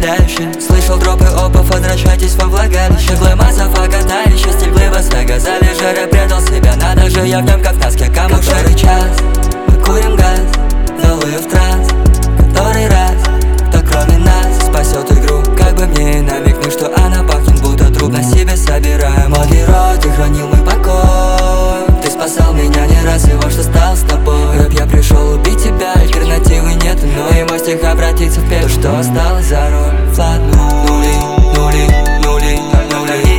впечатляюще. Слышал дропы опов, возвращайтесь во влагалище. Глэмазов, агатающий стиль Лас-Вегас. Залежера предал себя, надо же, я в нем как в носке. Кому который час мы курим газ, залую в транс. Который раз, кто кроме нас спасет игру. Как бы мне намекнуть, что она пахнет, будто труп. На себе собираем мой герой, ты хранил мой покой. Ты спасал меня не раз, и вот что стал с тобой. Рэп, я пришел убить тебя, альтернативы нет. Но и мой стих обратится в пепел, что осталось за роль. Флат нули, нули, нули, нули.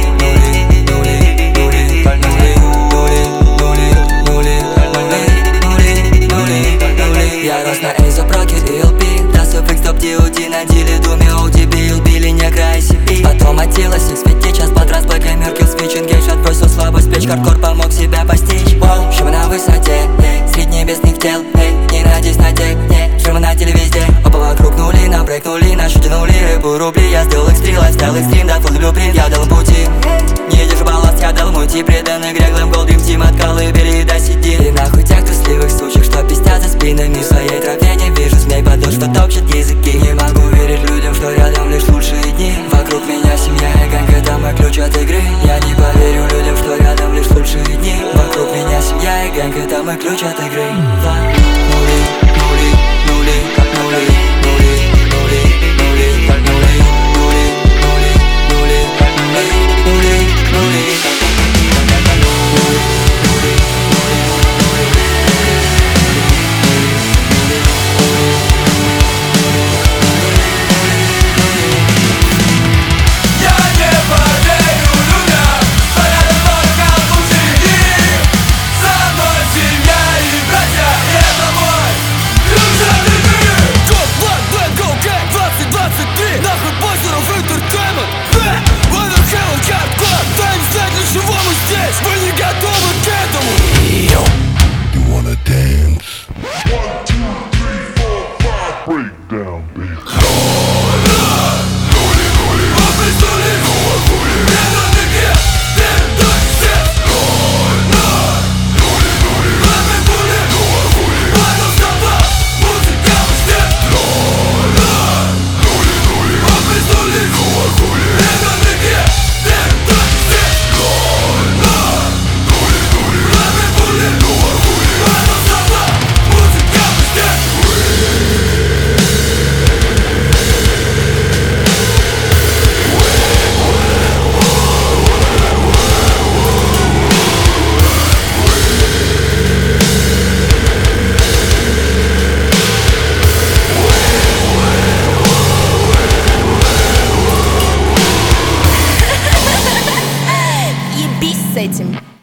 Я рос на Эйзо, Проки и LP. Да, суффикс, топ, DOD на диле, думе, ODB, убили негра ICP. Потом Атила, Сикс, Фити, час подраз, Блэк, Эмир, Килл, Свич, Энгейдж. Отбросил слабость, плеч, хардкор помог себя постичь. Воу, шумы на высоте, среди небесных тел, не надеюсь на тех, шумы на теле везде. Оба вокруг нули, набрейкнули, наши тянули рэпу рубли. Я сделал экстрим, лайфстайл экстрим, да, фулл блюпринт. Я дал им пути, не держу балласт, я дал мути. Преданный грех, глэм, голд, дрим, тим, от колыбели до сиди. И нахуй тех трусливых сучек, что пиздят за спинами. В своей тропе не вижу змей, потому что топчет языки. Не могу верить людям, что рядом лишь лучшие дни. Вокруг меня семья и ганг, это мой ключ от игры. Я не поверю людям, что рядом лишь лучшие дни. Вокруг меня семья и ганг, это мой ключ от игры. Нули, нули, нули, как нули, нули, нули, нули, как нули, нули, нули, нули, как нули, нули, нули. Ебись с этим.